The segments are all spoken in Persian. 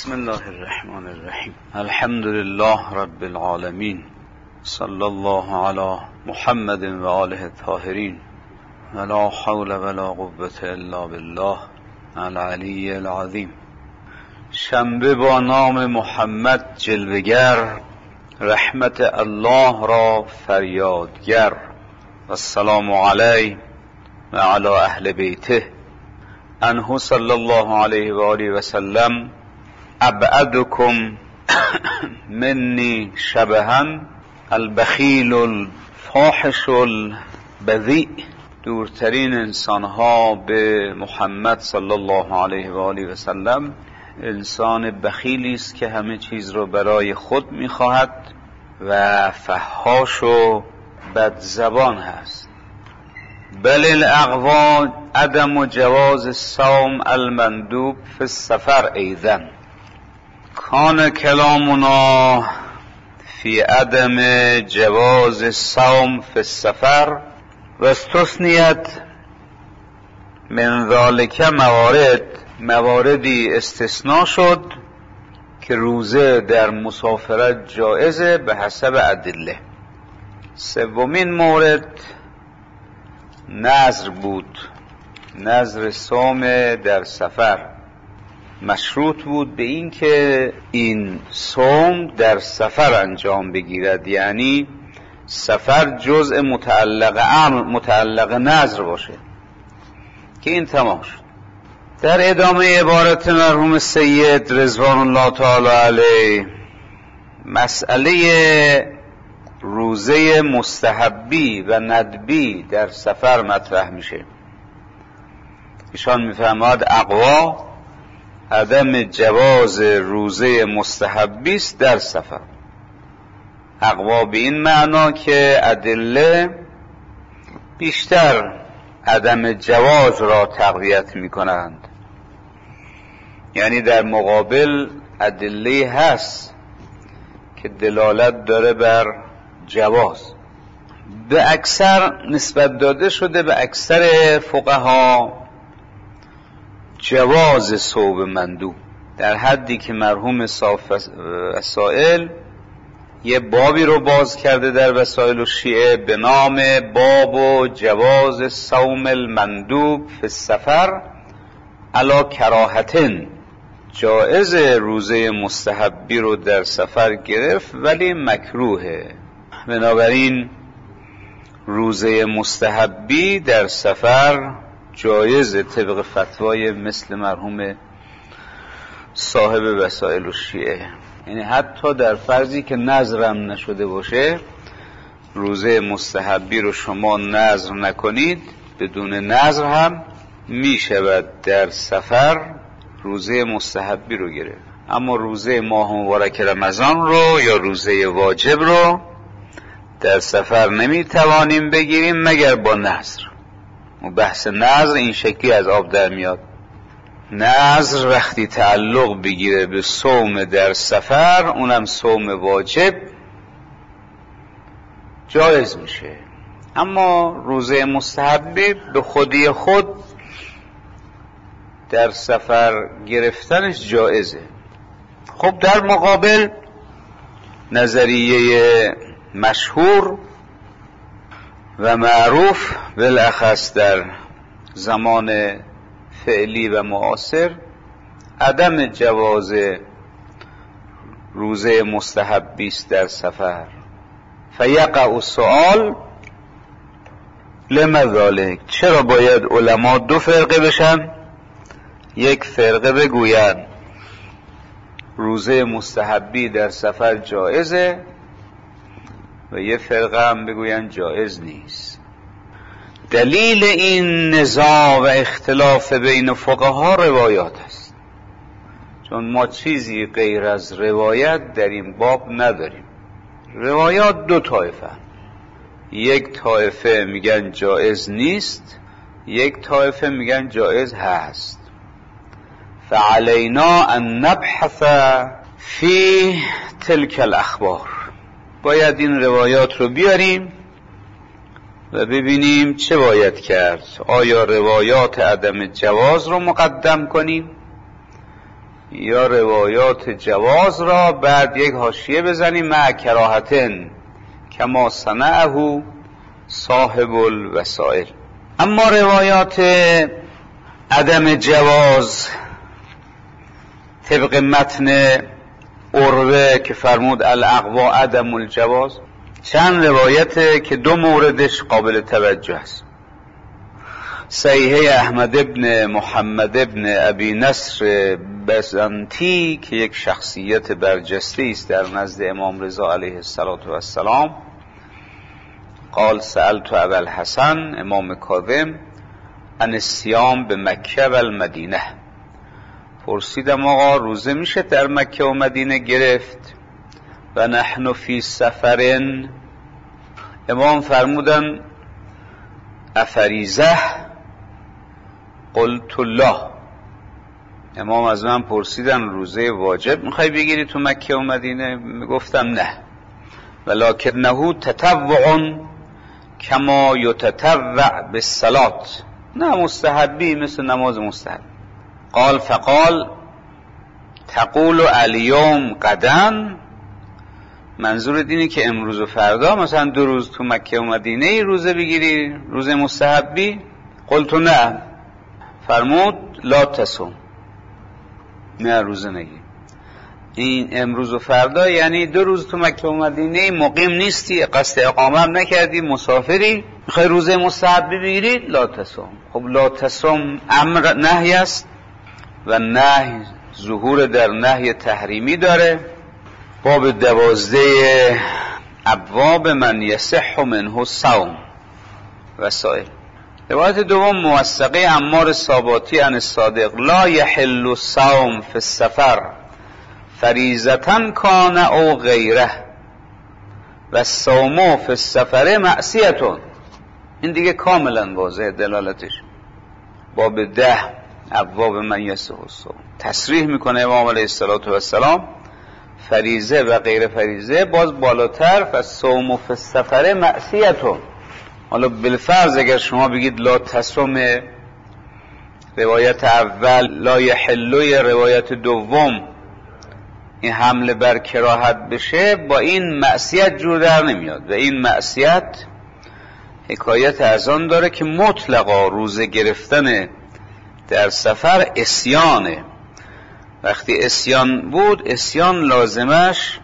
بسم الله الرحمن الرحیم. الحمد لله رب العالمین، صلی الله علی محمد و آله الطاهرین، ولا حول ولا قوة الا بالله العلی العظیم. شنبه با نام محمد جلوگر، رحمت الله را فریادگر. و السلام علیه و علی اهل بیته، انه صلی الله علیه و آله و سلم ابعدکم منی شبها البخیل الفاحش البذیء. دورترین انسانها به محمد صلی الله علیه و آله و سلم انسان بخیلی است که همه چیز رو برای خود می‌خواهد و فحاش و بدزبان هست. بل الاقوا عدم جواز الصوم المندوب فی السفر ایضا. کان کلامنا فی عدم جواز الصوم فی السفر و استثنیت من ذلک مواردی استثناء شد که روزه در مسافرت جایزه به حسب ادله. سومین مورد نذر بود. نذر صوم در سفر مشروط بود به این که این صوم در سفر انجام بگیرد، یعنی سفر جزء متعلق نذر باشه، که این تمام شد. در ادامه عبارت مرحوم سید رضوان الله تعالی علیه مسئله روزه مستحبی و ندبی در سفر مطرح میشه. ایشان میفرماد اقوا عدم جواز روزه مستحبی است در سفر. اقوا به این معنا که ادله بیشتر عدم جواز را تقویت میکنند، یعنی در مقابل ادله هست که دلالت داره بر جواز. به اکثر نسبت داده شده، به اکثر فقها جواز صوم مندوب، در حدی که مرحوم سائل یه بابی رو باز کرده در وسائل الشیعه به نام باب و جواز صوم المندوب فی السفر علی کراهتن. جایز روزه مستحبی رو در سفر گرفت ولی مکروهه. بنابراین روزه مستحبی در سفر جایز طبق فتوای مثل مرحوم صاحب وسائل الشیعه، یعنی حتی در فرضی که نذرم نشده باشه روزه مستحبی رو شما نذر نکنید، بدون نذر هم می شود در سفر روزه مستحبی رو گرفت. اما روزه ماه مبارک رمضان رو یا روزه واجب رو در سفر نمی توانیم بگیریم مگر با نذر. و بحث نذر این شکلی از آب در میاد. نذر وقتی تعلق بگیره به صوم در سفر، اونم صوم واجب، جایز میشه. اما روزه مستحبی به خودی خود در سفر گرفتنش جایزه. خب در مقابل نظریه مشهور و معروف بالاخص در زمان فعلی و معاصر عدم جواز روزه مستحبی است در سفر. فیقع السؤال لما ذلک، چرا باید علما دو فرقه بشن؟ یک فرقه بگویند روزه مستحبی در سفر جایزه و یه فرقه هم بگویند جایز نیست. دلیل این نزاع و اختلاف بین فقها روایات است، چون ما چیزی غیر از روایت در این باب نداریم. روایات دو طایفه، یک طایفه میگن جایز نیست، یک طایفه میگن جایز هست. فعلینا ان نبحث فی تلک الاخبار، باید این روایات رو بیاریم و ببینیم چه باید کرد. آیا روایات عدم جواز رو مقدم کنیم یا روایات جواز را بعد یک حاشیه بزنیم مع کراهتن کما صنعه صاحب الوسائل. اما روایات عدم جواز طبق متن عروه که فرمود الاقوا عدم الجواز، چند روایته که دو موردش قابل توجه است. صحیحه احمد ابن محمد ابن ابی نصر بزنطی که یک شخصیت برجسته است در نزد امام رضا علیه السلام، قال سألت ابا الحسن امام کاظم عن الصیام به مکه و المدینه، پرسیدم آقا روزه میشه در مکه و مدینه گرفت؟ و نحن فی سفرن، امام فرمودن افریزه؟ قلت لا، امام از من پرسیدن روزه واجب میخوای بگیری تو مکه و مدینه؟ گفتم نه، ولکنه تطوع کما یتطوع بالصلات، نه مستحبی مثل نماز مستحب. قال فقال تقول الیوم غدا، منظور دینی که امروز و فردا مثلا 2 روز تو مکه و مدینه روزه بگیری، روزه مستحبی؟ قلت نه، فرمود لا تصوم، نه روزه نگیر. این امروز و فردا یعنی 2 روز تو مکه و مدینه مقیم نیستی، قصد اقامه هم نکردی، مسافری، میخوای روزه مستحبی بگیری؟ لا تصوم. خب لا تصوم امر نهی است و نهی ظهور در نهی تحریمی داره. باب 12 ابواب من یصح منه الصوم وسائل. روایت دوم موثقه عمار صاباتی عن الصادق لا یحل الصوم فی السفر فریضة کان او غیره و الصوم فی السفر معصیة. این دیگه کاملا واضح دلالتش. باب 10 ابواب من یصح الصوم تصریح میکنه امام علیه السلام فریضه و غیر فریضه باز بالاتر، فالصوم فی السفر معصیة. حالا بالفرض اگر شما بگید لا تصوم روایت اول، لا یحل روایت دوم، این حمله بر کراهت بشه، با این معصیت جور در نمیاد و این معصیت حکایت از آن داره که مطلقا روزه گرفتن در سفر عصیانه. وقتی عصیان بود، عصیان لازمش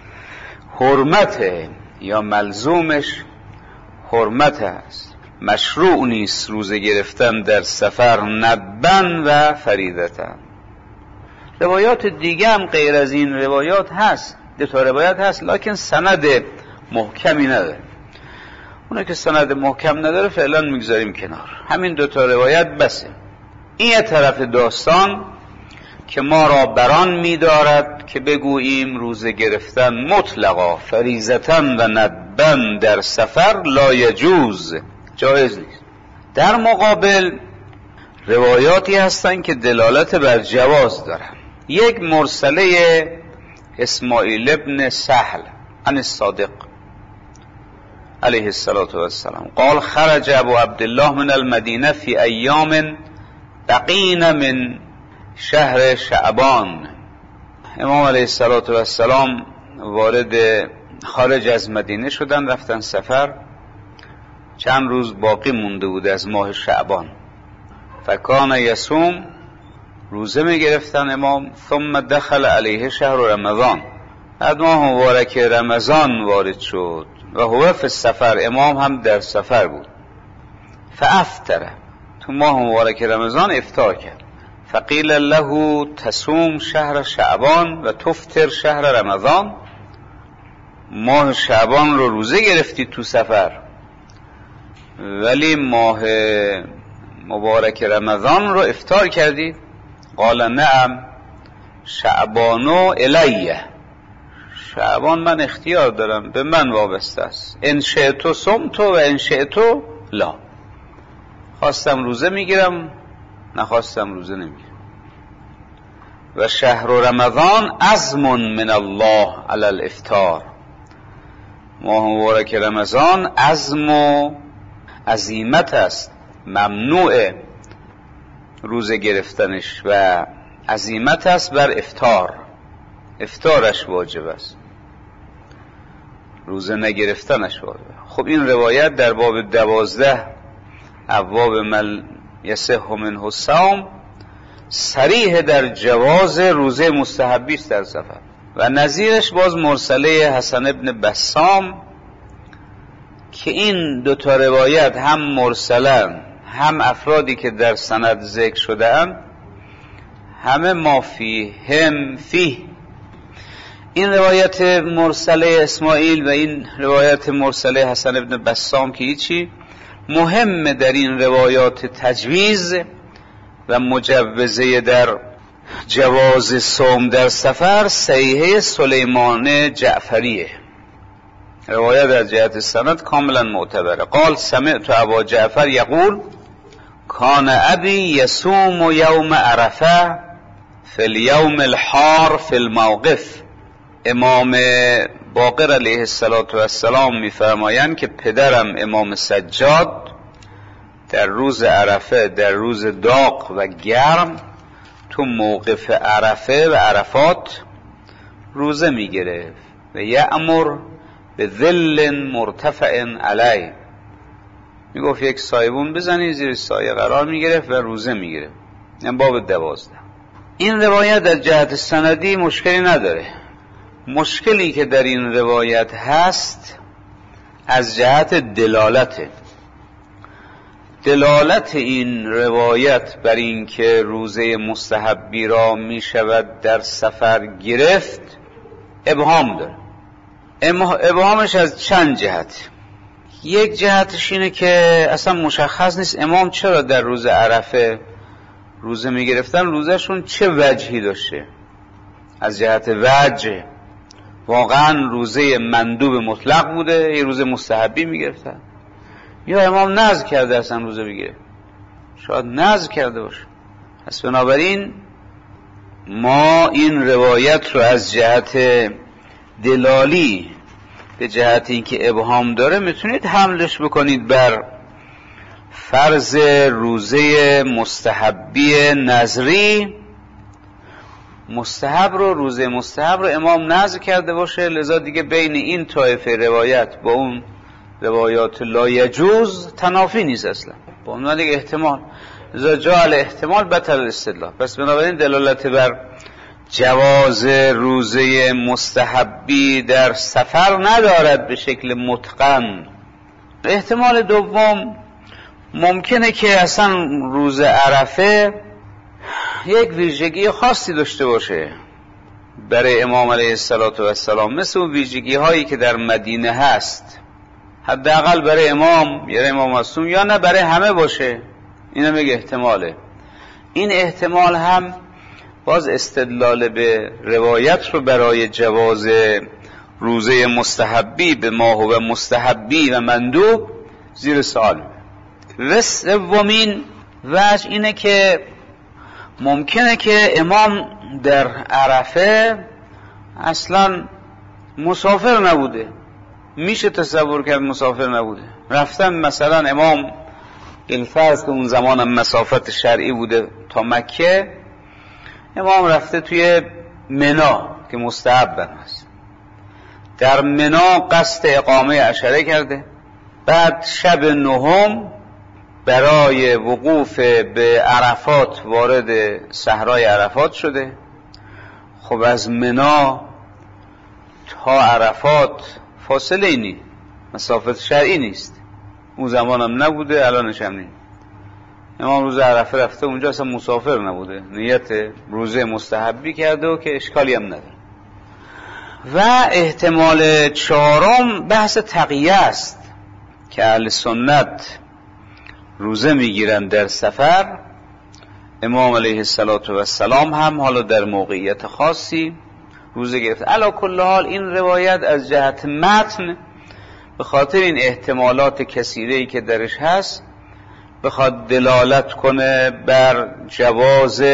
حرمته یا ملزومش حرمت است، مشروع نیست روزه گرفتن در سفر ندبن و فریضتن. روایات دیگه هم غیر از این روایات هست، 2 تا روایت هست لکن سند محکمی نداره. اونه که سند محکم نداره فعلا میگذاریم کنار، همین 2 تا روایت بسه. این یه طرف داستان که ما را بران می‌دارد که بگوییم روزه گرفتن مطلقا فریضتن و ندبن در سفر لا یجوز، جایز نیست. در مقابل روایاتی هستند که دلالت بر جواز دارند. یک مرسله اسماعیل ابن سهل عن الصادق علیه السلام قال خرج ابو عبدالله من المدینه فی ایام بقین من شهر شعبان. امام علیه السلام وارد خارج از مدینه شدن، رفتن سفر، چند روز باقی مونده بود از ماه شعبان. فکان یصوم، روزه می گرفتن امام. ثم دخل علیه شهر رمضان، بعد ماه مبارک رمضان وارد شد و هو فی السفر، امام هم در سفر بود. فافطر، تو ماه مبارک رمضان افطار کرد. فقیل له تصوم شهر شعبان و تفطر شهر رمضان، ماه شعبان رو روزه گرفتی تو سفر ولی ماه مبارک رمضان رو افطار کردی؟ قال نعم شعبانو الیه، شعبان من اختیار دارم، به من وابسته است. ان شئتو صمتو و ان شئتو لا، خواستم روزه میگیرم، نخواستم روزه نمیگیرم. و شهر رمضان عزم من الله علی الافطار، ماه مبارک رمضان عزم و عزیمت است، ممنوع روزه گرفتنش و عزیمت است بر افطارش واجب است، روزه نگرفتنش واجب. خب این روایت در باب 12 ابواب من یصح منه الصوم صریح در جواز روزه مستحبی است در سفر. و نظیرش باز مرسله حسن ابن بسام که این دوتا روایت هم مرسلن هم افرادی که در سند ذکر شده‌اند همه ما فیهم فیه. این روایت مرسله اسماعیل و این روایت مرسله حسن ابن بسام که هیچی مهم در این روایات تجویز و مجوزه در جواز صوم در سفر صحیحه سلیمان جعفریه. روایت از جهت سند کاملا معتبره. قال سمعت ابا جعفر یقول کان ابی یصوم یوم عرفه فی الیوم الحار فی الموقف. امام باقر علیه السلام میفرمایند که پدرم امام سجاد در روز عرفه، در روز داغ و گرم، تو موقف عرفه و عرفات روزه میگرفت و یأمر به ظل مرتفع علیه، میگفت یک سایبون بزنی، زیر سایه قرار میگرفت و روزه میگرفت. این باب 12. این روایت از جهت سندی مشکلی نداره. مشکلی که در این روایت هست از جهت دلالت این روایت بر این که روزه مستحبی را می شود در سفر گرفت ابهام داره. ابهامش از چند جهت. یک جهتش اینه که اصلا مشخص نیست امام چرا در روز عرفه روزه می گرفتن، روزهشون چه وجهی داشته. از جهت وجه واقعا روزه مندوب مطلق بوده، یه روزه مستحبی می گرفتن، یا امام نذر کرده اصلا روزه بگیره، شاید نذر کرده باشه. پس بنابراین ما این روایت رو از جهت دلالی به جهت اینکه ابهام داره میتونید حملش بکنید بر فرض روزه مستحبی نذری. روزه مستحب رو امام نذر کرده باشه، لذا دیگه بین این طایفه روایت با اون روایات لا یجوز تنافی نیست اصلا، با عنوان یک احتمال. لذا جعل احتمال بطل الاستدلال. پس بنابراین دلالت بر جواز روزه مستحبی در سفر ندارد به شکل متقن. احتمال دوم ممکنه که اصلا روز عرفه یک ویژگی خاصی داشته باشه برای امام علیه السلام، مثل اون ویژگی هایی که در مدینه هست، حداقل برای امام یا امام معصوم، یا نه برای همه باشه. اینم یک احتماله. این احتمال هم باز استدلال به روایت رو برای جواز روزه مستحبی به ما هو مستحبی و مندوب زیر سوال. و سومین وجه اینه که ممکنه که امام در عرفه اصلا مسافر نبوده. میشه تصور کرد مسافر نبوده. رفتن مثلا امام الفرض که اون زمان هم مسافت شرعی بوده تا مکه، امام رفته توی منا که مستحب است، در منا قصد اقامه عشره کرده، بعد شب نهم برای وقوف به عرفات وارد صحرای عرفات شده. خب از منا تا عرفات فاصله اینی، مسافت شرعی نیست، اون زمان هم نبوده، الانش هم نیست. امام روز عرفه رفته اونجا، اصلا مسافر نبوده، نیت روزه مستحبی کرده و که اشکالی هم نداره. و احتمال چهارم بحث تقیه است که اهل سنت روزه میگیرن در سفر. امام علیه السلام هم حالا در موقعیت خاصی روزه گرفت. علی کل حال این روایت از جهت متن به خاطر این احتمالات کثیره‌ای که درش هست بخواد دلالت کنه بر جواز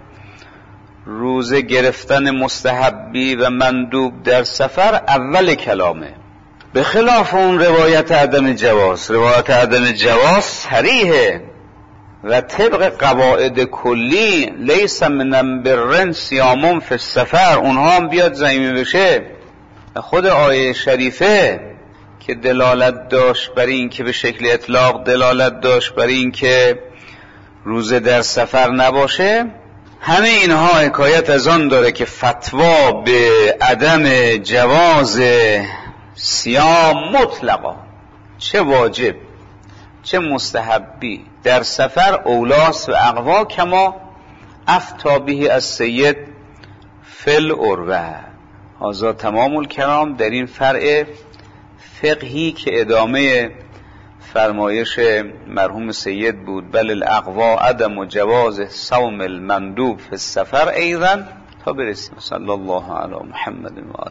روزه گرفتن مستحبی و مندوب در سفر اول کلامه، به خلاف اون روایت عدم جواز. روایت عدم جواز صریحه و طبق قواعد کلی لیس من البر صیام فی السفر، اونها هم بیاد ضمیمه بشه. خود آیه شریفه که دلالت داشت بر این که به شکل اطلاق دلالت داشت بر این که روزه در سفر نباشه، همه اینها حکایت از آن داره که فتوا به عدم جواز صیام مطلقا، چه واجب چه مستحبی، در سفر اولاس و اقوا کما افتا به السید فی العروة. هذا تمام الکلام در این فرع فقهی که ادامه فرمایش مرحوم سید بود، بل الاقوا عدم و جواز صوم المندوب فی السفر ایضا، تا برسیم. صلی الله علی محمد و